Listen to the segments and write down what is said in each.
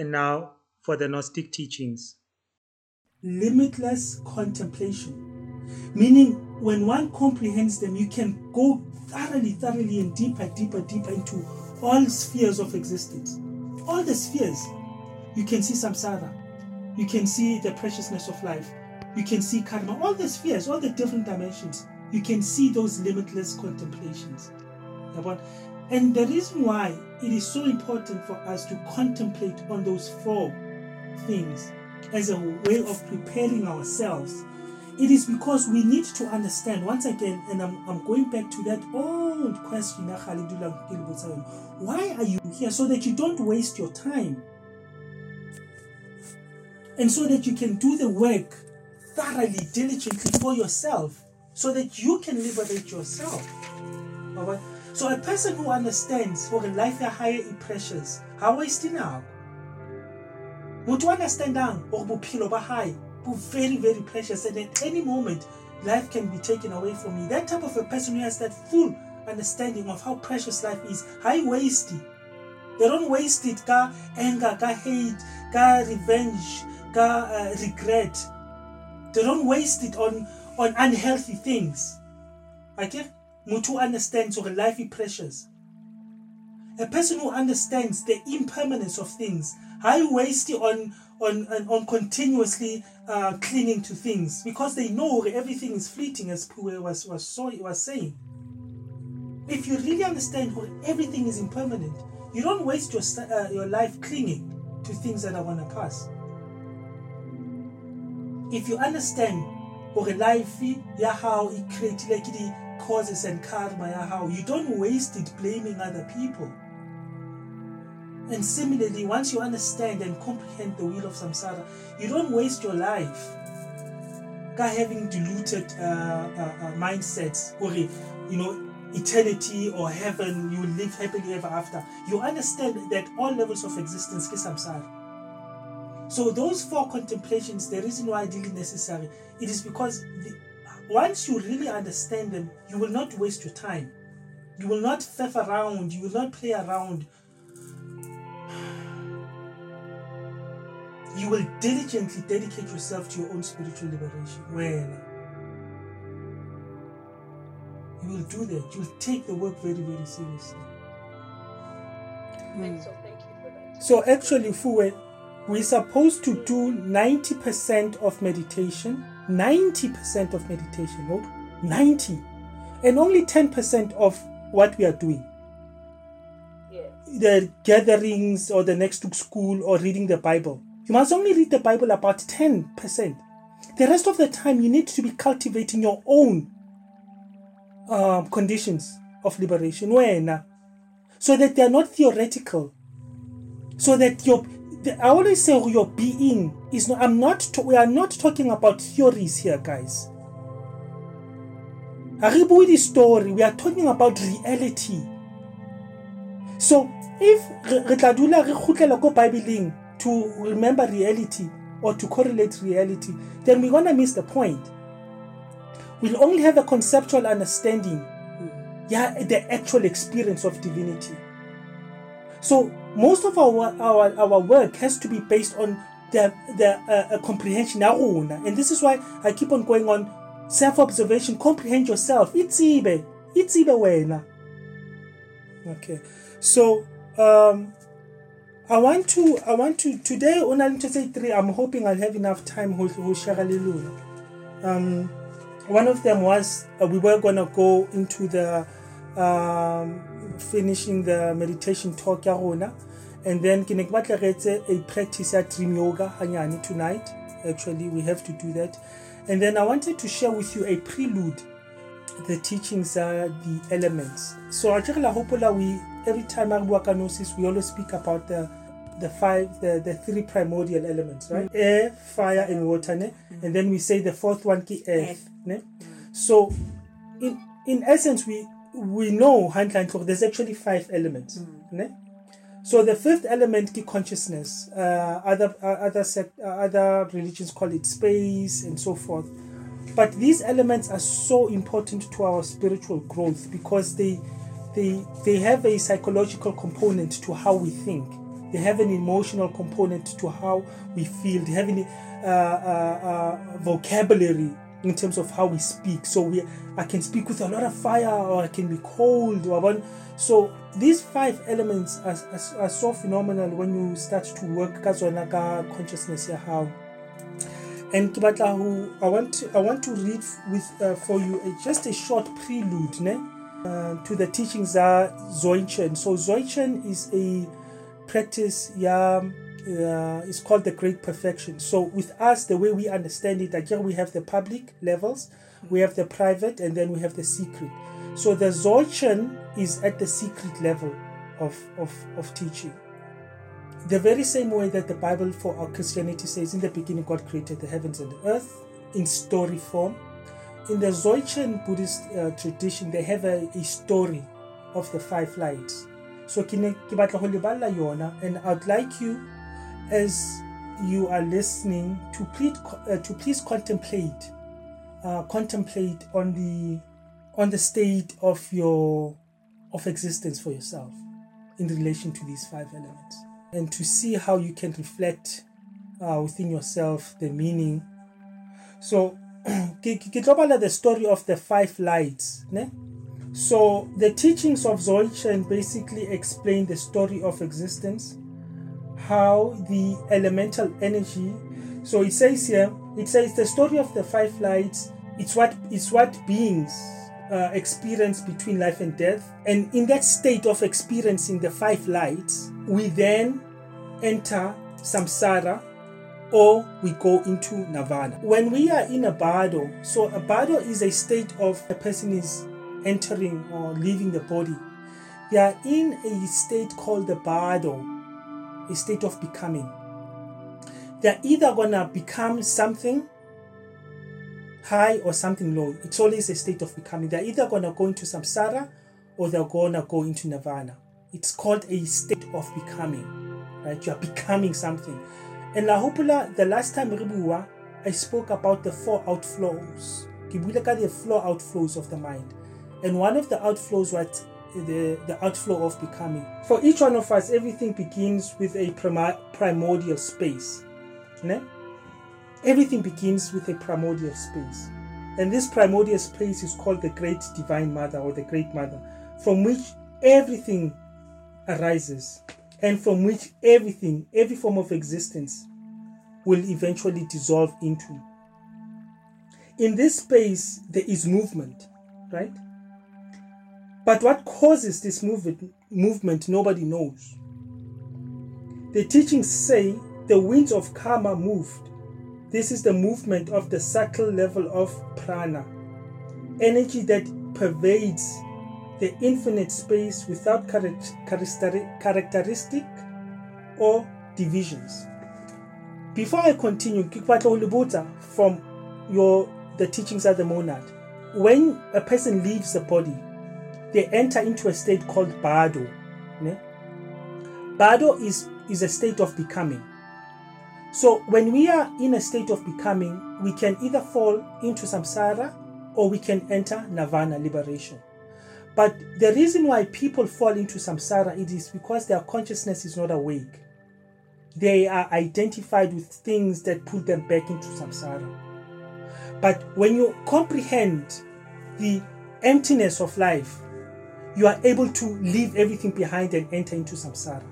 And now for the Gnostic teachings. Limitless contemplation, meaning when one comprehends them, you can go thoroughly and deeper into all spheres of existence. All the spheres. You can see samsara. You can see the preciousness of life. You can see karma. All the spheres, all the different dimensions. You can see those limitless contemplations. And the reason why it is so important for us to contemplate on those four things as a way of preparing ourselves, it is because we need to understand, once again, and I'm going back to that old question, why are you here? So that you don't waste your time. And so that you can do the work thoroughly, diligently for yourself, so that you can liberate yourself. Alright? So a person who understands for life higher is precious, how is it now? Motho understandang or bophelo ba hae bo very precious, and at any moment life can be taken away from you. That type of a person who has that full understanding of how precious life is, high waste. They don't waste it ka anger, ka hate, ka revenge, ka regret. They don't waste it on unhealthy things. Okay? Motho understands or life is precious. A person who understands the impermanence of things, high waste on continuously clinging to things, because they know everything is fleeting, as Pue was saying. If you really understand everything is impermanent, you don't waste your life clinging to things that are going to pass. If you understand life, how it creates like the causes and karma, how you don't waste it blaming other people. And similarly, once you understand and comprehend the wheel of samsara, you don't waste your life having diluted mindsets, or eternity or heaven, you will live happily ever after. You understand that all levels of existence is samsara. So those four contemplations, the reason why they're really necessary, it is because once you really understand them, you will not waste your time. You will not faff around. You will not play around. You will diligently dedicate yourself to your own spiritual liberation. Well, you will do that. You will take the work very seriously. So thank you for that. So actually, Fuwe, we're supposed to do 90% of meditation. 90% of meditation, no? 90. And only 10% of what we are doing. Yes. The gatherings or the next to school or reading the Bible. You must only read the Bible about 10%. The rest of the time, you need to be cultivating your own conditions of liberation. So that they are not theoretical. So that I always say your being is not. We are not talking about theories here, guys. The story. We are talking about reality. So if re go Bible to remember reality or to correlate reality, then we're gonna miss the point. We'll only have a conceptual understanding, the actual experience of divinity. So most of our work has to be based on the comprehension. And this is why I keep on going on self-observation. Comprehend yourself. It's ibe wena. Okay. So I want to today only to say 3. I'm hoping I'll have enough time to share a little. One of them was we were gonna go into the finishing the meditation talk and then a practice at dream yoga tonight. Actually, we have to do that. And then I wanted to share with you a prelude. The teachings are the elements. So every time I work on gnosis, we always speak about the 3 primordial elements, right? Air, fire, and water. And then we say the 4th one ki earth. So in essence, we know there's actually 5 elements. So the 5th element is consciousness. Other religions call it space and so forth. But these elements are so important to our spiritual growth because they have a psychological component to how we think. They have an emotional component to how we feel. They have a vocabulary in terms of how we speak. So I can speak with a lot of fire, or I can be cold. So these 5 elements are so phenomenal when you start to work ka tsona ka consciousness ya how. And I want to read with for you just a short prelude to the teachings of Dzogchen. So Dzogchen is a practice, it's called the Great Perfection. So with us, the way we understand it, again, we have the public levels, we have the private, and then we have the secret. So the Dzogchen is at the secret level of teaching. The very same way that the Bible for our Christianity says, in the beginning God created the heavens and the earth in story form. In the Dzogchen Buddhist tradition, they have a story of the 5 lights. So and I'd like you, as you are listening, to please contemplate on the state of existence for yourself in relation to these 5 elements, and to see how you can reflect within yourself the meaning. So the story of the 5 lights. So the teachings of Dzogchen basically explain the story of existence, how the elemental energy. So it says the story of the 5 lights. It's what beings experience between life and death, and in that state of experiencing the 5 lights, we then enter samsara, or we go into nirvana. When we are in a bardo, so a bardo is a state of a person is entering or leaving the body. They are in a state called the bardo, a state of becoming. They're either gonna become something high or something low. It's always a state of becoming. They're either gonna go into samsara or they're gonna go into nirvana. It's called a state of becoming, right? You are becoming something. And the last time I spoke about the 4 outflows. The 4 outflows of the mind. And one of the outflows was the outflow of becoming. For each one of us, everything begins with a primordial space. Everything begins with a primordial space. And this primordial space is called the Great Divine Mother, or the Great Mother, from which everything arises, and from which every form of existence will eventually dissolve into. In this space, there is movement, right? But what causes this movement, nobody knows. The teachings say the winds of karma moved. This is the movement of the subtle level of prana, energy that pervades the infinite space without characteristic or divisions. Before I continue, from the teachings of the monad, when a person leaves the body, they enter into a state called bardo. Bardo is a state of becoming. So when we are in a state of becoming, we can either fall into samsara or we can enter nirvana, liberation. But the reason why people fall into samsara, it is because their consciousness is not awake. They are identified with things that put them back into samsara. But when you comprehend the emptiness of life, you are able to leave everything behind and enter into samsara.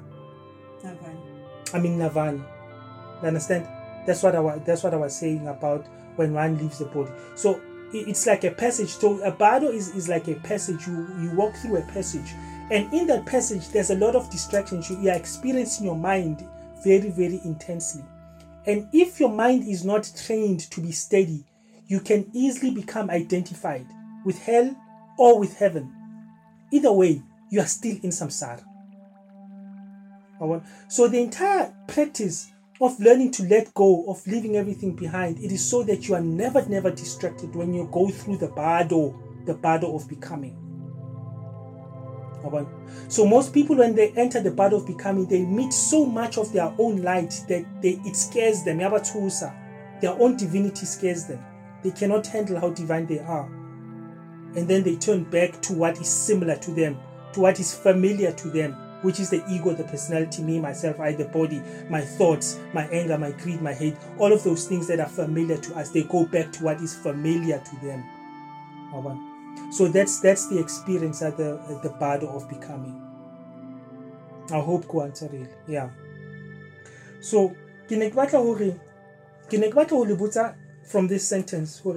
Nirvana. You understand? That's what I was saying about when one leaves the body. So it's like a passage. So a bardo is like a passage. You walk through a passage, and in that passage there's a lot of distractions. You are experiencing your mind very, very intensely. And if your mind is not trained to be steady, you can easily become identified with hell or with heaven. Either way, you are still in samsara. So the entire practice of learning to let go, of leaving everything behind, it is so that you are never distracted when you go through the bardo of becoming. So most people, when they enter the bardo of becoming, they meet so much of their own light that it scares them. Their own divinity scares them. They cannot handle how divine they are. And then they turn back to what is similar to them, to what is familiar to them, which is the ego, the personality, me, myself, I, the body, my thoughts, my anger, my greed, my hate, all of those things that are familiar to us, they go back to what is familiar to them. So that's the experience at the bardo of becoming. I hope ko answer it. Yeah. So ke ne ke batla ho le botsa from this sentence hore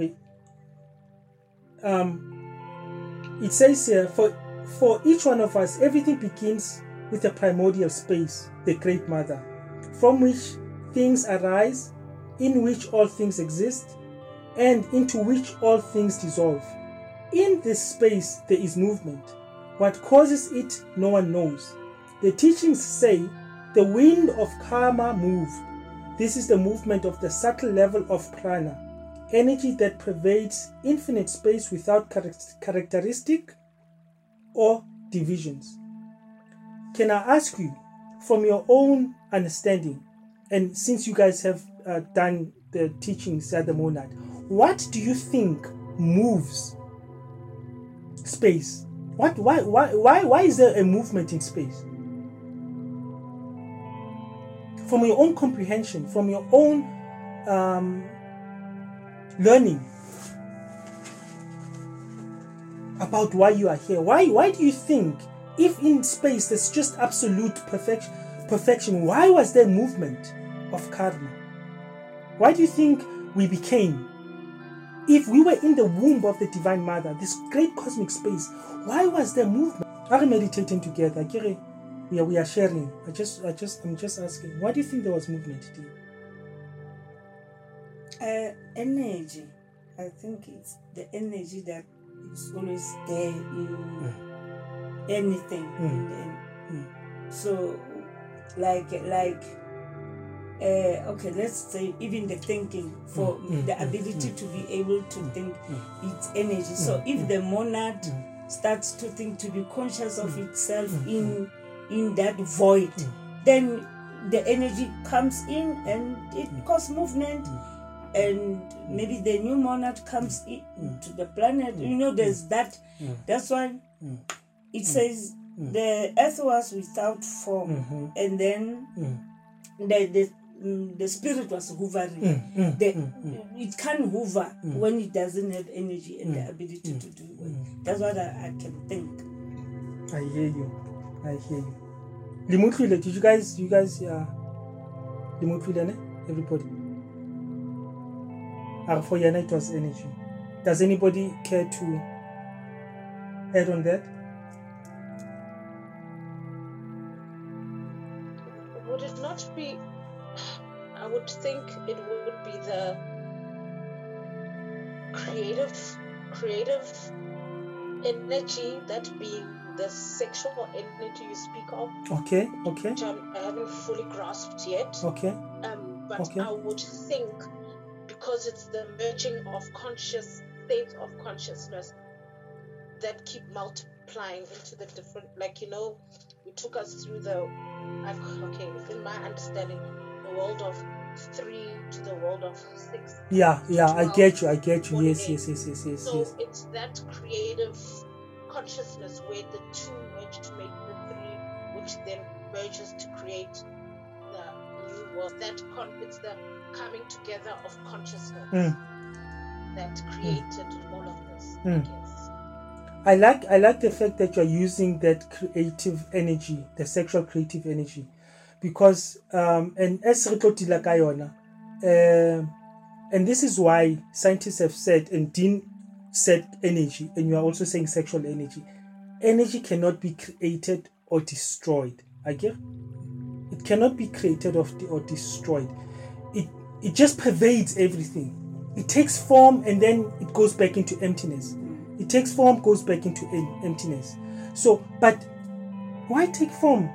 it says here, for each one of us, everything begins with a primordial space, the Great Mother, from which things arise, in which all things exist, and into which all things dissolve. In this space, there is movement. What causes it, no one knows. The teachings say the wind of karma moved. This is the movement of the subtle level of prana, energy that pervades infinite space without characteristic or divisions. Can I ask you, from your own understanding, and since you guys have done the teachings at the monad, what do you think moves space? Why is there a movement in space? From your own comprehension, from your own learning about why you are here, why do you think, if in space there's just absolute perfection, why was there movement of karma? Why do you think we became? If we were in the womb of the Divine Mother, this great cosmic space, why was there movement? Are we meditating together? We are sharing. I'm just asking. Why do you think there was movement? Energy. I think it's the energy that is always there in anything. So, okay, let's say even the thinking, for the ability to be able to think, it's energy. So if the monad starts to think, to be conscious of itself in that void, then the energy comes in and it causes movement, and maybe the new monad comes into the planet. There's that. That's why it says the earth was without form, and then the spirit was hovering. It can't hover when it doesn't have energy and the ability to do it. That's what I can think. I hear you. Limutlile, did you guys Limutlile, ne? Everybody. For Yana it was energy. Does anybody care to add on that? Would it not be, I would think it would be the creative energy, that being the sexual energy you speak of. Okay. Which I haven't fully grasped yet. Okay. But I would think, because it's the merging of states of consciousness that keep multiplying into the different, you took us through in my understanding, the world of 3 to the world of 6. Yeah, 12, I get you. 48. Yes. So it's that creative consciousness where the 2 merge to make the 3, which then merges to create the new world. It's the coming together of consciousness that created all of this, I guess. I like the fact that you're using that creative energy, the sexual creative energy, because and as Rikotila Kayona, and this is why scientists have said, and Dean said energy, and you are also saying sexual energy. Energy cannot be created or destroyed. I get it cannot be created or destroyed. It just pervades everything. It takes form and then it goes back into emptiness. It takes form, goes back into emptiness. So, but why take form?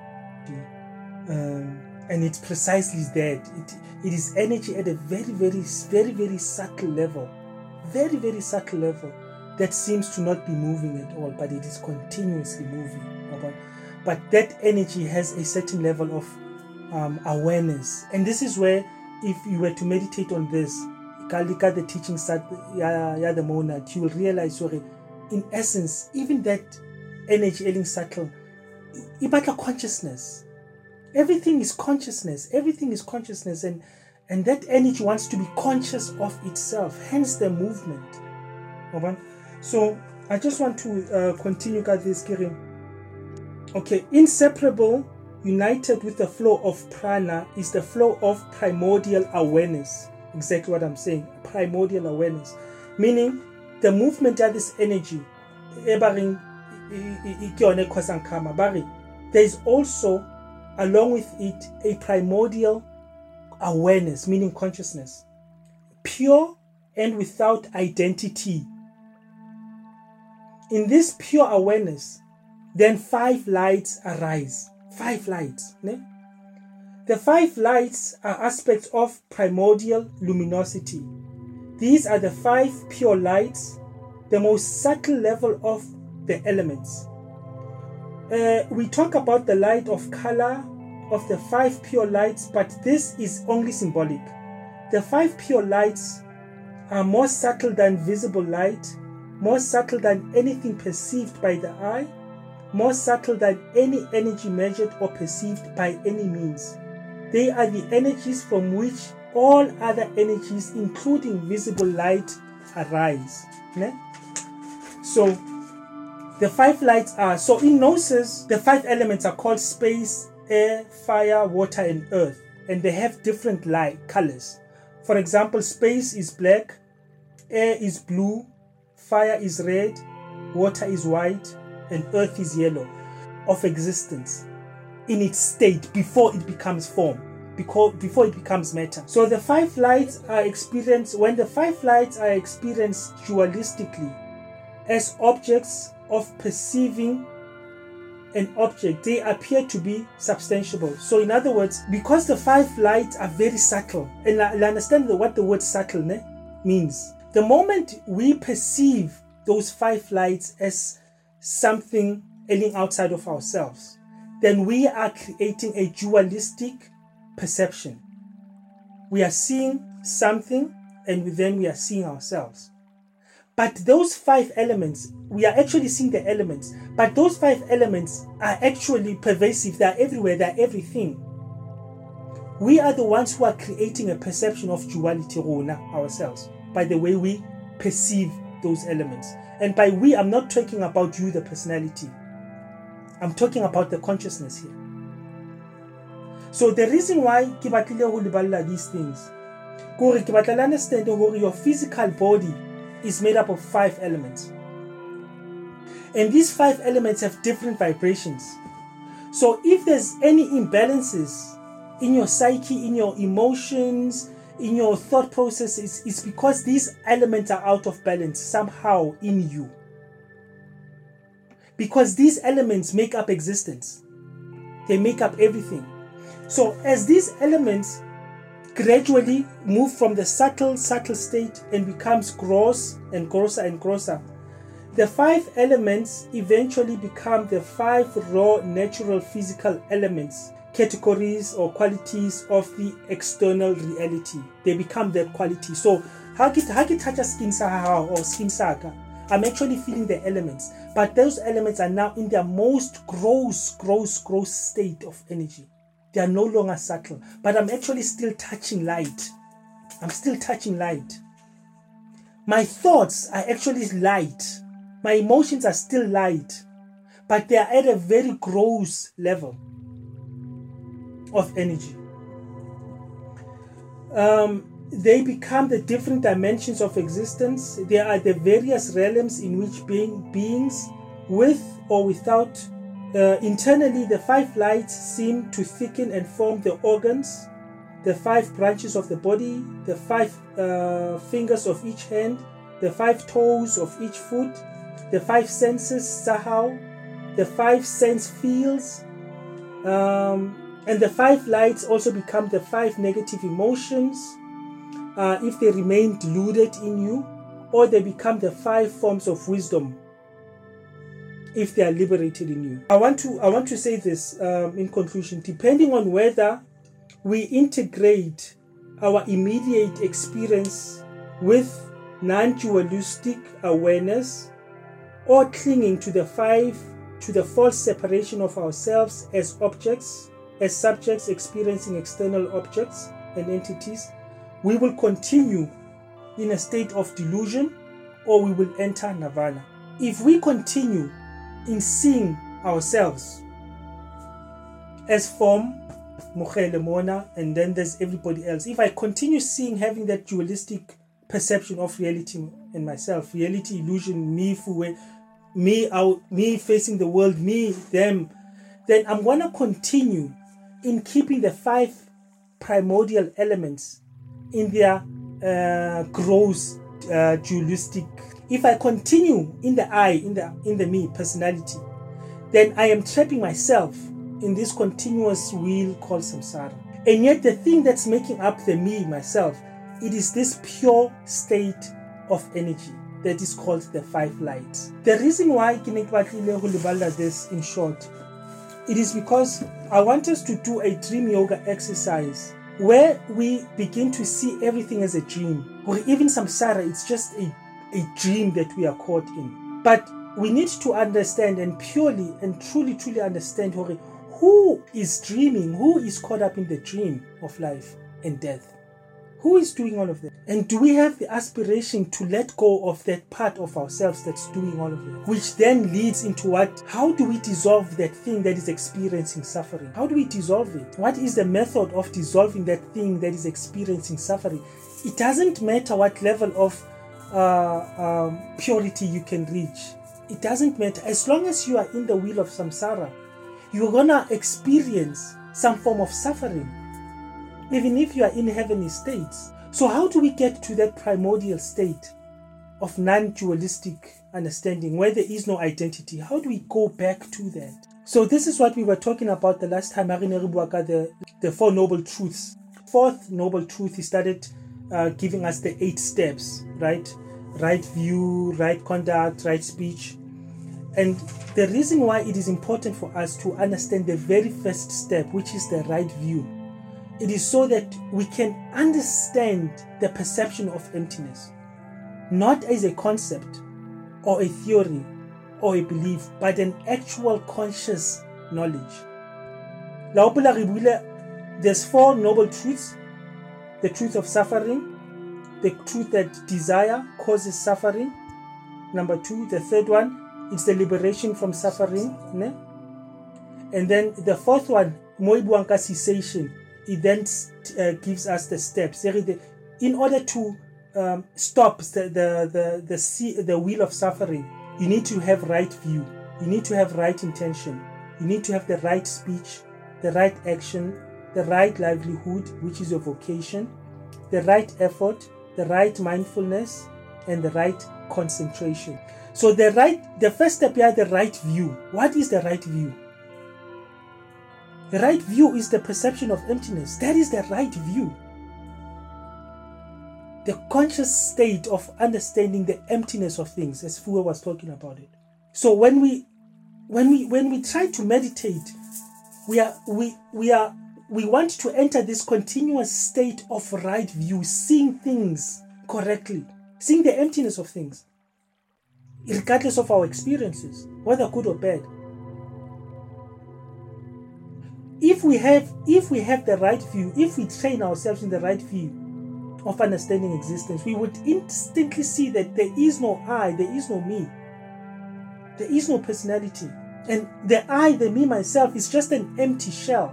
And it's precisely that. It is energy at a very, very, very, very subtle level. Very, very subtle level that seems to not be moving at all, but it is continuously moving. But that energy has a certain level of awareness. And this is where, if you were to meditate on this, the teachings that the monad, you will realize, in essence, even that energy, subtle, ibata consciousness. Everything is consciousness. Everything is consciousness, and that energy wants to be conscious of itself. Hence the movement. So I just want to continue this, Kirim. Okay, inseparable, united with the flow of prana, is the flow of primordial awareness. Exactly what I'm saying. Primordial awareness, meaning the movement of this energy. There is also, along with it, a primordial awareness, meaning consciousness, pure and without identity. In this pure awareness, then 5 lights arise. 5 lights. Ne? The 5 lights are aspects of primordial luminosity. These are the 5 pure lights, the most subtle level of the elements. We talk about the light of color of the 5 pure lights, but this is only symbolic. The 5 pure lights are more subtle than visible light, more subtle than anything perceived by the eye, more subtle than any energy measured or perceived by any means. They are the energies from which all other energies, including visible light, arise. Ne? So the 5 lights are, so in Gnosis, the 5 elements are called space, air, fire, water, and earth, and they have different light colors. For example, space is black, air is blue, fire is red, water is white, and earth is yellow, of existence in its state before it becomes form, before it becomes matter. So the 5 lights are experienced, when the 5 lights are experienced dualistically as objects of perceiving an object, they appear to be substantiable. So in other words, because the 5 lights are very subtle, and I understand what the word subtle means. The moment we perceive those 5 lights as something alien outside of ourselves, then we are creating a dualistic perception. We are seeing something, and then we are seeing ourselves. But those 5 elements, we are actually seeing the elements, but those 5 elements are actually pervasive. They are everywhere, they are everything. We are the ones who are creating a perception of duality ourselves by the way we perceive those elements. And by we, I'm not talking about you, the personality. I'm talking about the consciousness here. So the reason why ke batlile ho leballa these things, ke batla understand your physical body is made up of 5 elements. And these 5 elements have different vibrations. So if there's any imbalances in your psyche, in your emotions, in your thought processes, it's because these elements are out of balance somehow in you. Because these elements make up existence. They make up everything. So as these elements gradually move from the subtle state and becomes gross and grosser and grosser, the 5 elements eventually become the 5 raw natural physical elements, categories or qualities of the external reality. They become that quality. So how can touch a skin or skin saka, I'm actually feeling the elements, but those elements are now in their most gross state of energy. They are no longer subtle, but I'm actually still touching light. I'm still touching light. My thoughts are actually light. My emotions are still light, but they are at a very gross level of energy. They become the different dimensions of existence. There are the various realms in which beings, with or without, internally the 5 lights seem to thicken and form the organs, the 5 branches of the body, the 5 fingers of each hand, the 5 toes of each foot, the 5 senses, sahau, the 5 sense fields, and the 5 lights also become the 5 negative emotions, if they remain deluded in you, or they become the 5 forms of wisdom if they are liberated in you. I want to say this in conclusion. Depending on whether we integrate our immediate experience with non-dualistic awareness or clinging to the 5 to the false separation of ourselves as objects, as subjects experiencing external objects and entities, we will continue in a state of delusion, or we will enter nirvana. If we continue in seeing ourselves as form, Mochele, Mona, and then there's everybody else, if I continue having that dualistic perception of reality and myself, reality, illusion, me, Fuwe, me out, me facing the world, me, them, then I'm going to continue in keeping the 5 primordial elements in their gross dualistic. If I continue in the I, in the me personality, then I am trapping myself in this continuous wheel called samsara. And yet the thing that's making up the me, myself, it is this pure state of energy that is called the 5 lights. The reason why this in short, it is because I want us to do a dream yoga exercise where we begin to see everything as a dream, or even samsara, it's just a dream that we are caught in. But we need to understand and purely and truly understand who is dreaming, who is caught up in the dream of life and death. Who is doing all of that? And do we have the aspiration to let go of that part of ourselves that's doing all of it? Which then leads into how do we dissolve that thing that is experiencing suffering? How do we dissolve it? What is the method of dissolving that thing that is experiencing suffering? It doesn't matter what level of purity you can reach. It doesn't matter. As long as you are in the wheel of samsara, you're gonna experience some form of suffering, even if you are in heavenly states. So how do we get to that primordial state of non-dualistic understanding where there is no identity? How do we go back to that? So this is what we were talking about the last time, the 4 noble truths. 4th noble truth, he started giving us the 8 steps, right? Right view, right conduct, right speech. And the reason why it is important for us to understand the very first step, which is the right view, it is so that we can understand the perception of emptiness, not as a concept or a theory or a belief, but an actual conscious knowledge. There's 4 noble truths: the truth of suffering, the truth that desire causes suffering. Number 2, the 3rd one, it's the liberation from suffering. Ne? And then the 4th one, moibuanka cessation. It then gives us the steps. In order to stop the wheel of suffering, you need to have right view. You need to have right intention. You need to have the right speech, the right action, the right livelihood, which is your vocation, the right effort, the right mindfulness, and the right concentration. So the first step here, the right view. What is the right view? The right view is the perception of emptiness. That is the right view. The conscious state of understanding the emptiness of things, as Fuwa was talking about it. So when we try to meditate, we want to enter this continuous state of right view, seeing things correctly, seeing the emptiness of things, regardless of our experiences, whether good or bad. If we have the right view, if we train ourselves in the right view of understanding existence, we would instantly see that there is no I, there is no me, there is no personality, and the I, the me, myself is just an empty shell.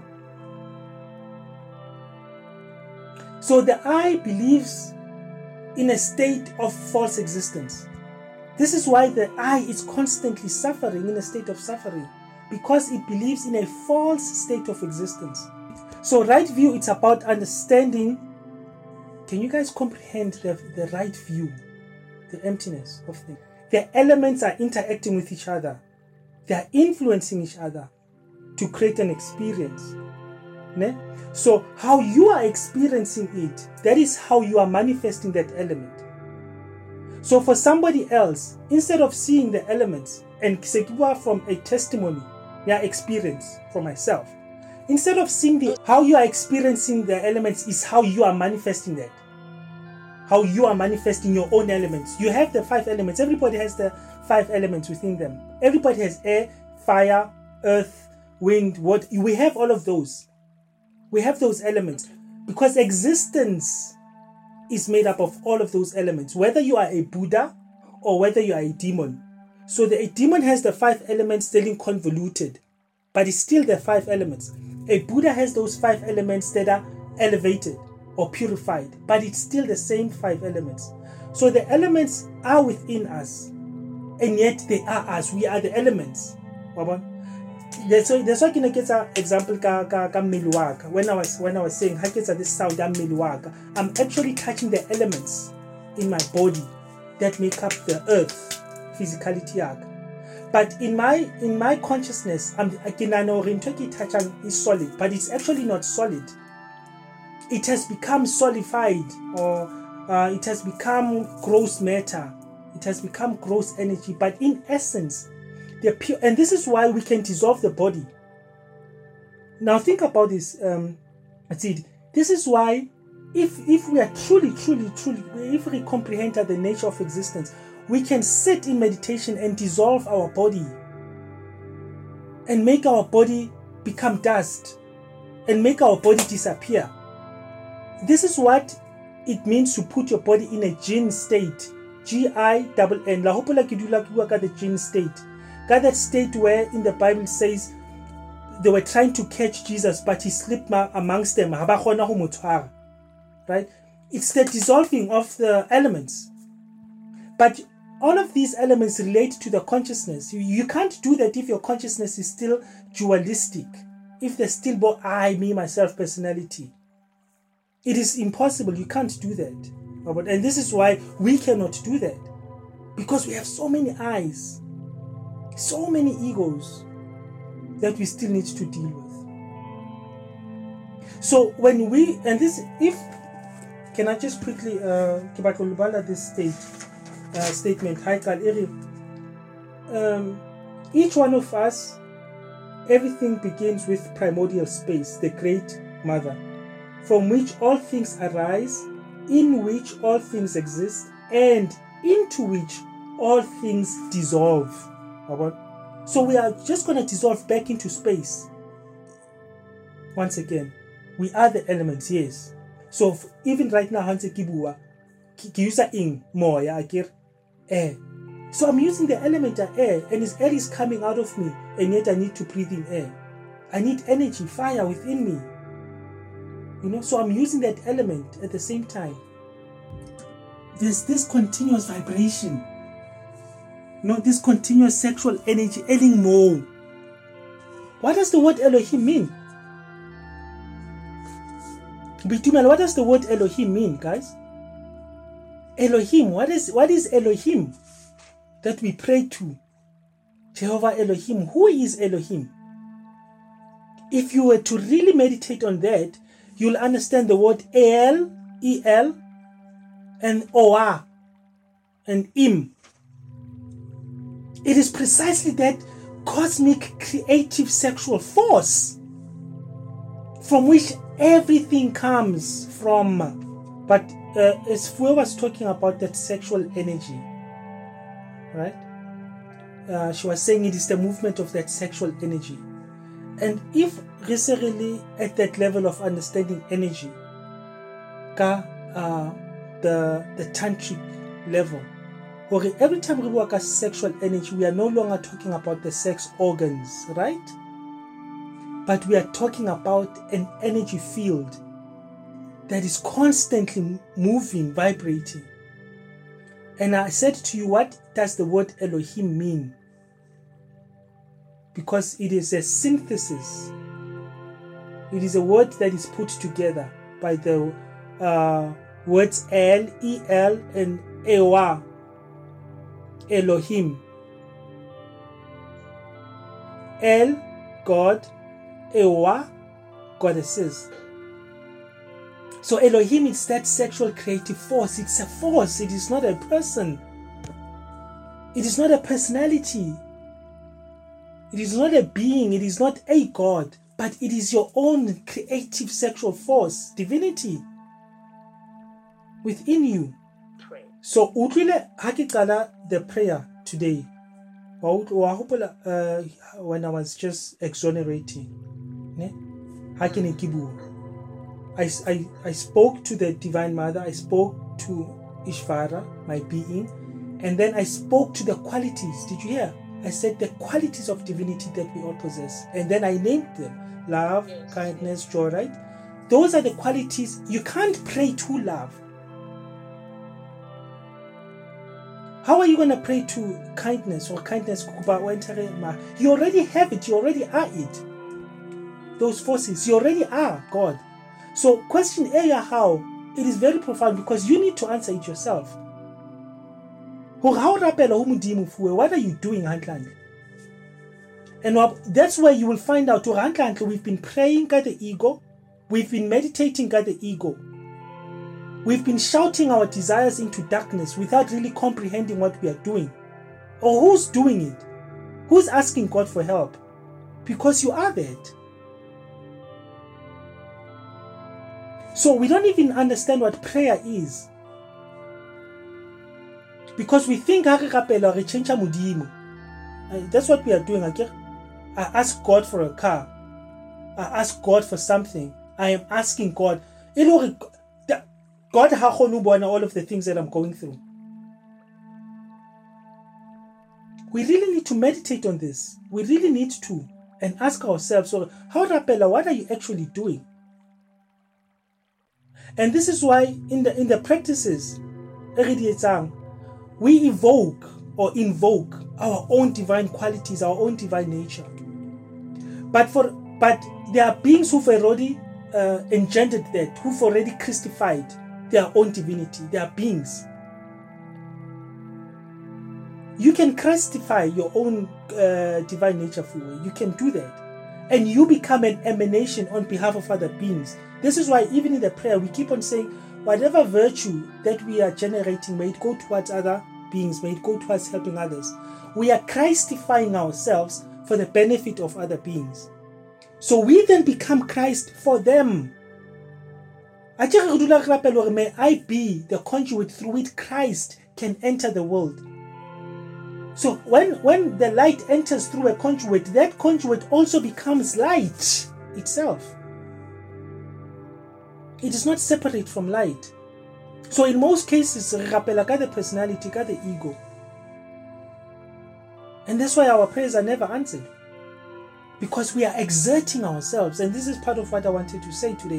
So the I believes in a state of false existence. This is why the I is constantly suffering, in a state of suffering, because it believes in a false state of existence. So right view, it's about understanding. Can you guys comprehend the right view? The emptiness of things. The elements are interacting with each other. They are influencing each other to create an experience. Ne? So how you are experiencing it, that is how you are manifesting that element. So for somebody else, instead of seeing the elements, and from a testimony, their experience for myself, instead of seeing how you are experiencing the elements is how you are manifesting that. How you are manifesting your own elements. You have the 5 elements. Everybody has the 5 elements within them. Everybody has air, fire, earth, wind, water. We have all of those. We have those elements because existence is made up of all of those elements, whether you are a Buddha or whether you are a demon. So a demon has the 5 elements still convoluted, but it's still the 5 elements. A Buddha has those 5 elements that are elevated or purified, but it's still the same 5 elements. So the elements are within us, and yet they are us. We are the elements. That's why I get an example ka mmele. When I was saying I get this sound mmele, I'm actually touching the elements in my body that make up the earth, physicality. But in my consciousness, I know is solid, but it's actually not solid. It has become solidified, or it has become gross matter. It has become gross energy. But in essence, they're pure, and this is why we can dissolve the body. Now think about this. This is why, if we are truly, if we comprehend the nature of existence, we can sit in meditation and dissolve our body and make our body become dust and make our body disappear. This is what it means to put your body in a jinn state. G-I-N-N. La hopola ke dula ke bua ka the jinn state. Got that state where in the Bible says they were trying to catch Jesus, but he slipped amongst them. Right? It's the dissolving of the elements. But all of these elements relate to the consciousness. You can't do that if your consciousness is still dualistic. If there's still both I, me, myself, personality. It is impossible. You can't do that. And this is why we cannot do that. Because we have so many eyes, so many egos that we still need to deal with. So when we, and this, if, can I just quickly, this statement, each one of us, everything begins with primordial space, the great mother, from which all things arise, in which all things exist, and into which all things dissolve. So we are just going to dissolve back into space. Once again, we are the elements, yes. So even right now, Hanse Kibua, Kiyusa ing moya akir air. So I'm using the element of air, and this air is coming out of me, and yet I need to breathe in air. I need energy, fire within me. So I'm using that element at the same time. There's this continuous vibration. This continuous sexual energy, adding more. What does the word Elohim mean? What does the word Elohim mean, guys? Elohim, what is Elohim that we pray to? Jehovah Elohim. Who is Elohim? If you were to really meditate on that, you'll understand the word El, E-L, and Oah, and Im. It is precisely that cosmic creative sexual force from which everything comes from. But as Fue was talking about that sexual energy, right? She was saying it is the movement of that sexual energy. And if really at that level of understanding energy, the tantric level, every time we work as sexual energy, we are no longer talking about the sex organs, right? But we are talking about an energy field that is constantly moving, vibrating. And I said to you, what does the word Elohim mean? Because it is a synthesis. It is a word that is put together by the words El, E-L, and Ewa. Elohim. El, God. Ewa, goddesses. So Elohim is that sexual creative force. It's a force. It is not a person. It is not a personality. It is not a being. It is not a God. But it is your own creative sexual force, divinity within you. So utlile hakikala the prayer today. When I was just exonerating, ne? Ha ke ne ke bua. I spoke to the Divine Mother, I spoke to Ishvara, my being, and then I spoke to the qualities. Did you hear? I said the qualities of divinity that we all possess, and then I named them: love, kindness, joy, right? Those are the qualities. You can't pray to love. How are you going to pray to kindness or kindness? You already have it. You already are it. Those forces, you already are God. So question area how, it is very profound because you need to answer it yourself. What are you doing, Hantland? And that's where you will find out, we've been praying at the ego, we've been meditating at the ego, we've been shouting our desires into darkness without really comprehending what we are doing. Or who's doing it? Who's asking God for help? Because you are that. So we don't even understand what prayer is. Because we think that's what we are doing. I ask God for a car. I ask God for something. I am asking God. God has all of the things that I'm going through. We really need to meditate on this. We really need to. And ask ourselves, so what are you actually doing? And this is why in the practices, we evoke or invoke our own divine qualities, our own divine nature. But there are beings who've already engendered that, who've already Christified their own divinity. They are beings. You can Christify your own divine nature for you. You can do that. And you become an emanation on behalf of other beings. This is why even in the prayer we keep on saying, whatever virtue that we are generating, may it go towards other beings, may it go towards helping others. We are Christifying ourselves for the benefit of other beings. So we then become Christ for them. May I be the conduit through which Christ can enter the world. So when the light enters through a conduit, that conduit also becomes light itself. It is not separate from light. So in most cases, the personality, the ego. And that's why our prayers are never answered. Because we are exerting ourselves. And this is part of what I wanted to say today.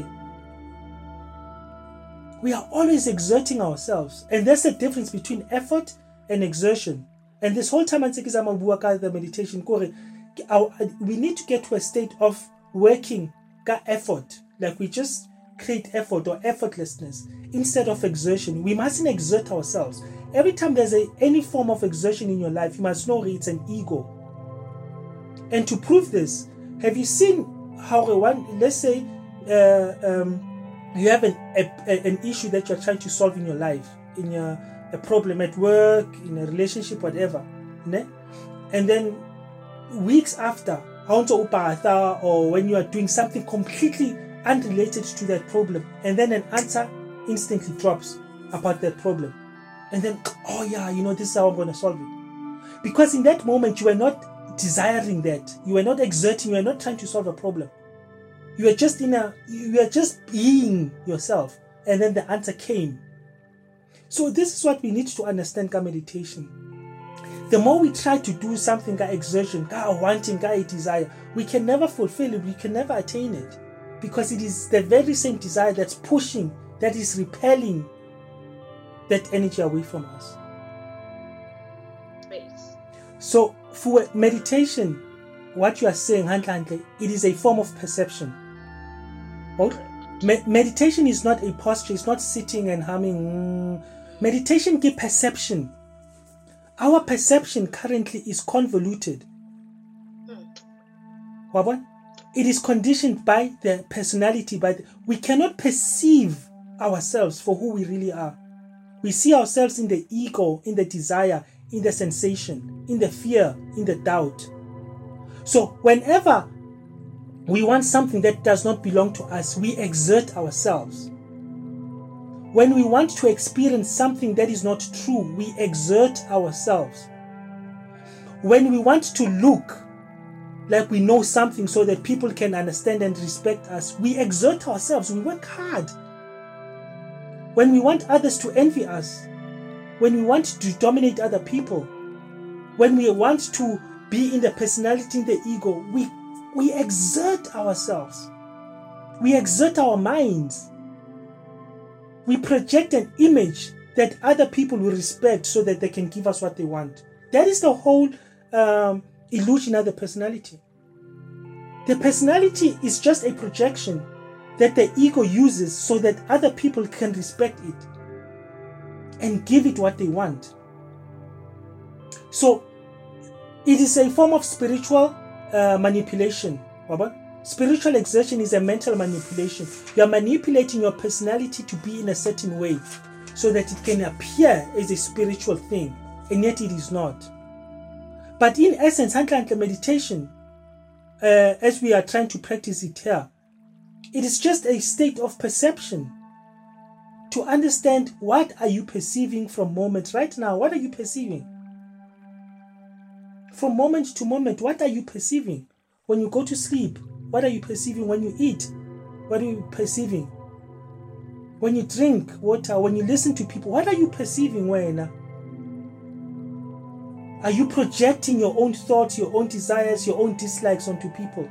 We are always exerting ourselves. And there's a difference between effort and exertion. And this whole time, the meditation, we need to get to a state of working effort. Like we just create effort or effortlessness instead of exertion. We mustn't exert ourselves. Every time there's any form of exertion in your life, you must know it's an ego. And to prove this, have you seen how let's say you have an issue that you're trying to solve in your life, in a problem at work, in a relationship, whatever, ne? And then weeks after, or when you are doing something completely unrelated to that problem, and then an answer instantly drops about that problem, and then, oh yeah, this is how I'm going to solve it. Because in that moment you were not desiring that, you were not exerting, you were not trying to solve a problem. You were just being yourself, and then the answer came. So this is what we need to understand meditation. The more we try to do something, exertion, wanting, desire, we can never fulfill it, we can never attain it. Because it is the very same desire that's pushing, that is repelling that energy away from us. So for meditation, what you are saying, it is a form of perception. Right? Meditation is not a posture, it's not sitting and humming. Meditation gives perception. Our perception currently is convoluted. It is conditioned by the personality. We cannot perceive ourselves for who we really are. We see ourselves in the ego, in the desire, in the sensation, in the fear, in the doubt. So whenever we want something that does not belong to us, we exert ourselves. When we want to experience something that is not true, we exert ourselves. when we want to look like we know something so that people can understand and respect us, we exert ourselves, we work hard. When we want others to envy us, when we want to dominate other people, when we want to be in the personality, in the ego, we exert ourselves. We exert our minds. We project an image that other people will respect so that they can give us what they want. That is the whole illusion of the personality. The personality is just a projection that the ego uses so that other people can respect it and give it what they want. So it is a form of spiritual manipulation. Spiritual exertion is a mental manipulation. You are manipulating your personality to be in a certain way so that it can appear as a spiritual thing, and yet it is not. But in essence, Handla meditation, as we are trying to practice it here, it is just a state of perception to understand what are you perceiving from moment right now. What are you perceiving? From moment to moment, what are you perceiving? When you go to sleep, what are you perceiving? When you eat, what are you perceiving? When you drink water, when you listen to people, what are you perceiving? Wena? Are you projecting your own thoughts, your own desires, your own dislikes onto people?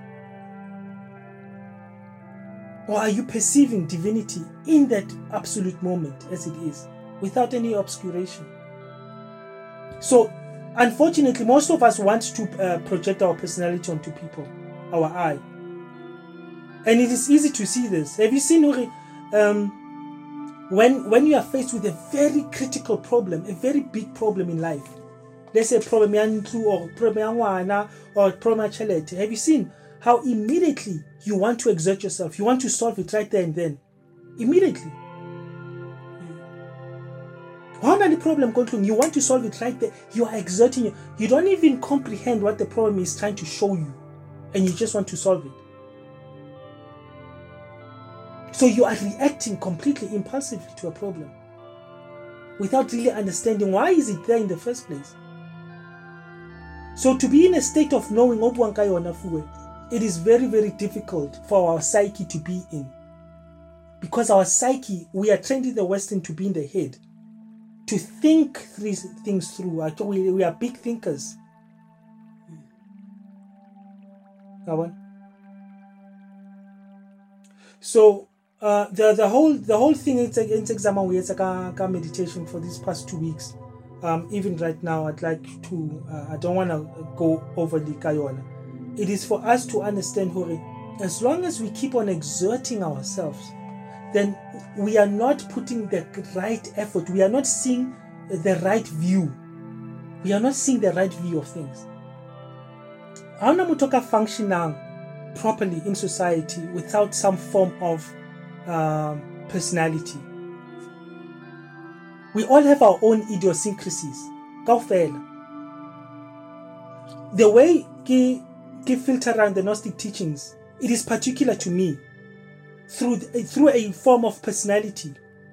Or are you perceiving divinity in that absolute moment as it is, without any obscuration? So, unfortunately, most of us want to project our personality onto people, our I. And it is easy to see this. Have you seen when you are faced with a very critical problem, a very big problem in life, let's say problem or problem or problem chalete, have you seen how immediately you want to exert yourself? You want to solve it right there and then. Immediately. How many problem you want to solve it right there? You are exerting. You don't even comprehend what the problem is trying to show you, and you just want to solve it. So you are reacting completely impulsively to a problem without really understanding why is it there in the first place. So to be in a state of knowing it is very, very difficult for our psyche to be in. Because our psyche, we are trained in the Western to be in the head, to think things through. We are big thinkers. So the whole thing in exam we had meditation for these past 2 weeks. Even right now, I'd like to. I don't want to go overly kayona. It is for us to understand, Hori, as long as we keep on exerting ourselves, then we are not putting the right effort. We are not seeing the right view. We are not seeing the right view of things. How namutoka functioning properly in society without some form of personality? We all have our own idiosyncrasies. The way I filter around the Gnostic teachings, it is particular to me through a form of personality.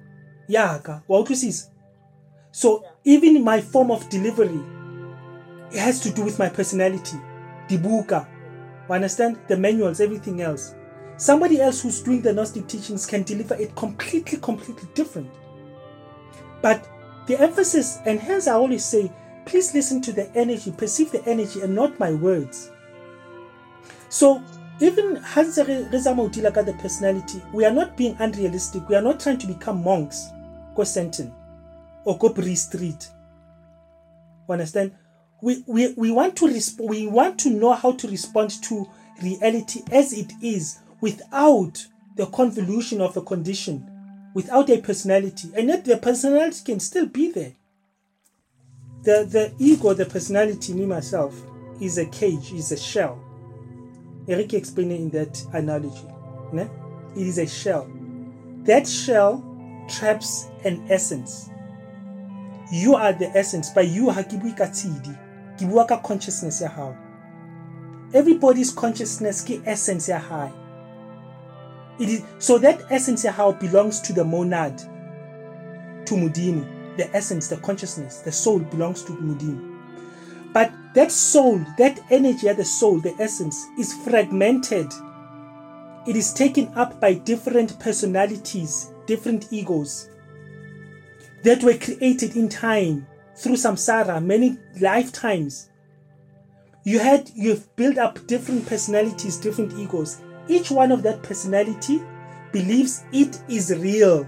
So even my form of delivery, it has to do with my personality. The buka, understand, the manuals, everything else. Somebody else who's doing the Gnostic teachings can deliver it completely different. But the emphasis, and hence I always say, please listen to the energy, perceive the energy and not my words. So even the personality, we are not being unrealistic. We are not trying to become monks, go Sentin, or go Bree Street. Understand? We want to know how to respond to reality as it is without the convolution of a condition, without a personality. And yet the personality can still be there. The ego, the personality, me myself, is a cage, is a shell. Eric explained it in that analogy. It is a shell. That shell traps an essence. You are the essence. By you, kibuaka consciousness ya how. Everybody's consciousness ki essence ya high. It is so that essence ya how belongs to the monad, to Mudini. The essence, the consciousness, the soul belongs to Mudini. But that soul, that energy at the soul, the essence, is fragmented. It is taken up by different personalities, different egos that were created in time through samsara, many lifetimes. You've built up different personalities, different egos. Each one of that personality believes it is real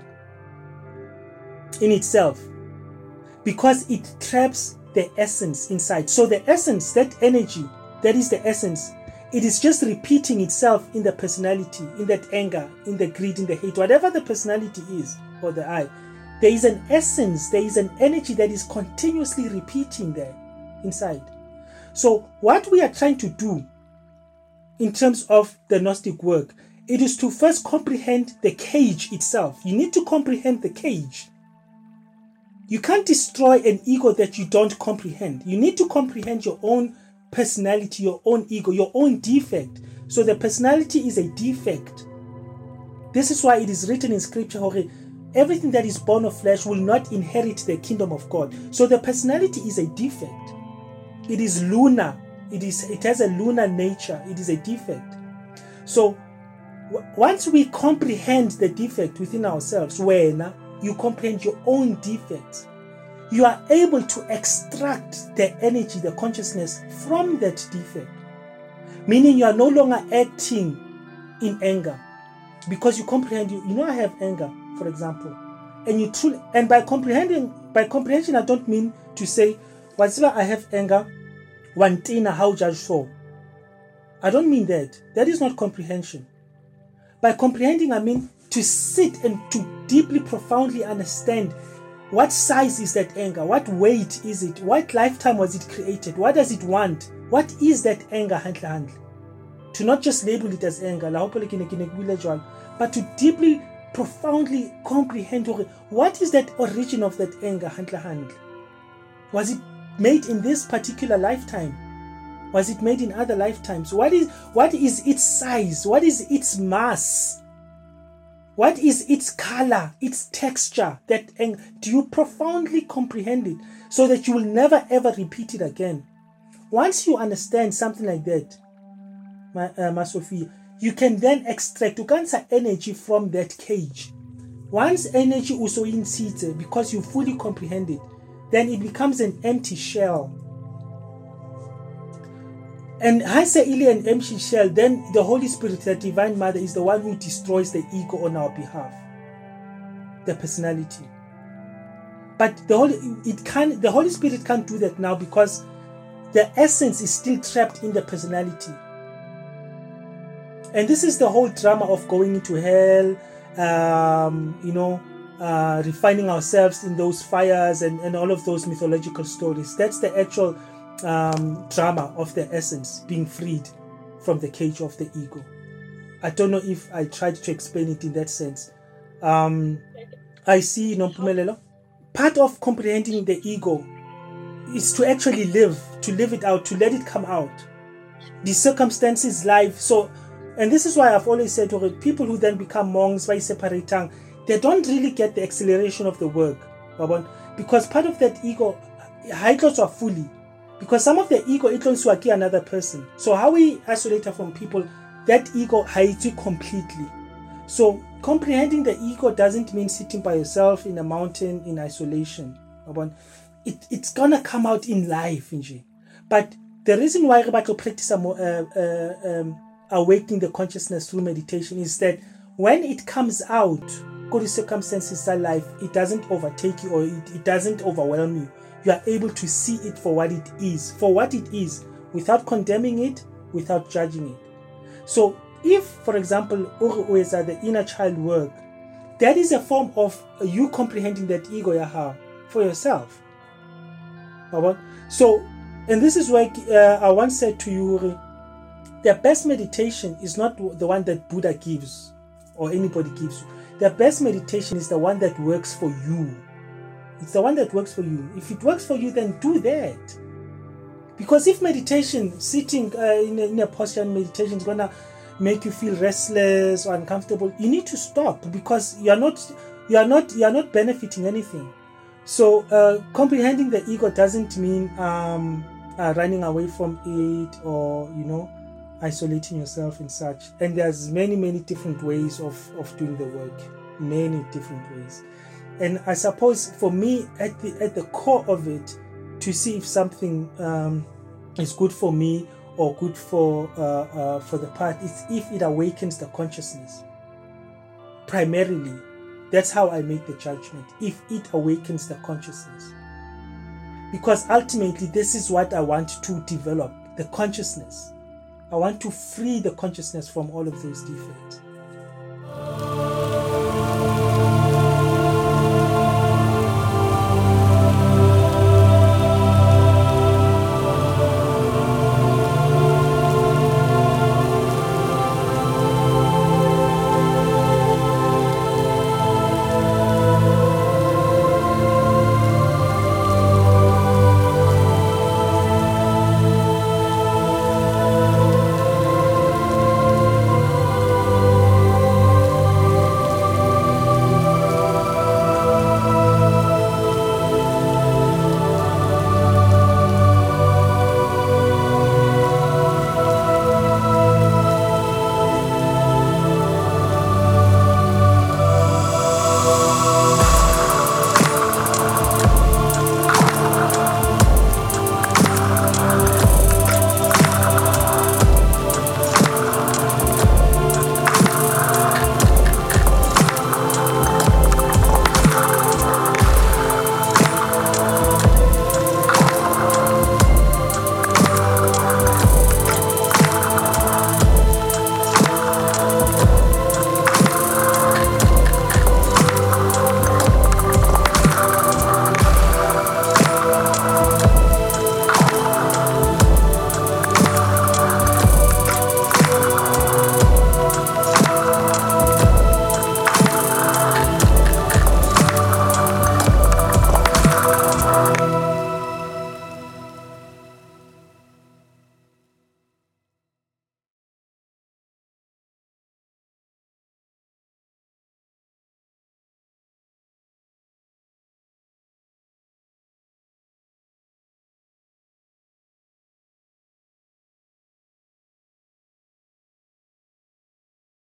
in itself because it traps the essence inside. So the essence, that energy, that is the essence, it is just repeating itself in the personality, in that anger, in the greed, in the hate, whatever the personality is, or the I. There is an essence, there is an energy that is continuously repeating there inside. So what we are trying to do in terms of the Gnostic work, it is to first comprehend the cage itself. You need to comprehend the cage. You can't destroy an ego that you don't comprehend. You need to comprehend your own personality, your own ego, your own defect. So the personality is a defect. This is why it is written in scripture, everything that is born of flesh will not inherit the kingdom of God. So the personality is a defect. It is lunar. It has a lunar nature. It is a defect. So once we comprehend the defect within ourselves, when you comprehend your own defects, you are able to extract the energy, the consciousness from that defect. Meaning you are no longer acting in anger because you comprehend, I have anger, for example. And by comprehension, I don't mean to say, whatever I have anger, one thing how judge so. I don't mean that. That is not comprehension. By comprehending, I mean to sit and to deeply, profoundly understand what size is that anger, what weight is it, what lifetime was it created, what does it want, what is that anger, to not just label it as anger, but to deeply, profoundly comprehend what is that origin of that anger. Was it made in this particular lifetime? Was it made in other lifetimes? What is its size? What is its mass? What is its color, its texture? Do you profoundly comprehend it so that you will never ever repeat it again? Once you understand something like that, Sophia, you can then extract energy from that cage. Once energy also in seeds, because you fully comprehend it, then it becomes an empty shell. And an empty shell, then the Holy Spirit, the Divine Mother, is the one who destroys the ego on our behalf, the personality. But the Holy Spirit can't do that now because the essence is still trapped in the personality. And this is the whole drama of going into hell, refining ourselves in those fires and all of those mythological stories. That's the actual drama of the essence being freed from the cage of the ego. I don't know if I tried to explain it in that sense. I see, Nompumelelo, part of comprehending the ego is to actually live it out, to let it come out. The circumstances, life. So, and this is why I've always said to people who then become monks by separating, they don't really get the acceleration of the work, because part of that ego, highlights are fully. Because some of the ego it learns to another person. So how we isolate her from people, that ego hides you completely. So comprehending the ego doesn't mean sitting by yourself in a mountain in isolation. It's gonna come out in life, but the reason why we practice awakening the consciousness through meditation is that when it comes out, go to circumstances of life, it doesn't overtake you or it doesn't overwhelm you. You are able to see it for what it is, without condemning it, without judging it. So if, for example, the inner child work, that is a form of you comprehending that ego yaha for yourself. So, and this is why I once said to you, the best meditation is not the one that Buddha gives or anybody gives you. The best meditation is the one that works for you. It's the one that works for you. If it works for you, then do that. Because if meditation, sitting in a posture and meditation is going to make you feel restless or uncomfortable, you need to stop because you are not benefiting anything. So comprehending the ego doesn't mean running away from it, or isolating yourself and such. And there's many different ways of doing the work, many different ways. And I suppose for me, at the core of it, to see if something is good for me or good for the path, is if it awakens the consciousness. Primarily, that's how I make the judgment. If it awakens the consciousness, because ultimately this is what I want to develop, the consciousness. I want to free the consciousness from all of those defects.